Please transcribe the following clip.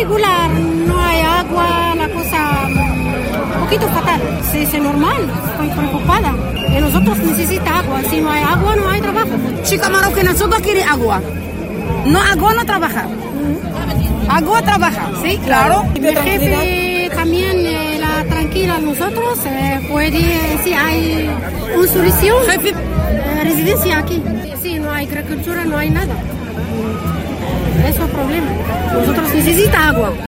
regular, no hay agua, la cosa un poquito fatal. Sí, es normal, estoy preocupada. Y nosotros necesitamos agua, si no hay agua no hay trabajo. Chica marroquina, solo quiere agua. No agua, no trabaja. Agua trabaja, sí, claro. El jefe también la tranquila a nosotros, puede, si hay una solución, residencia aquí. Sí, no hay agricultura, no hay nada. Eso es el problema. Nosotros necesitamos agua.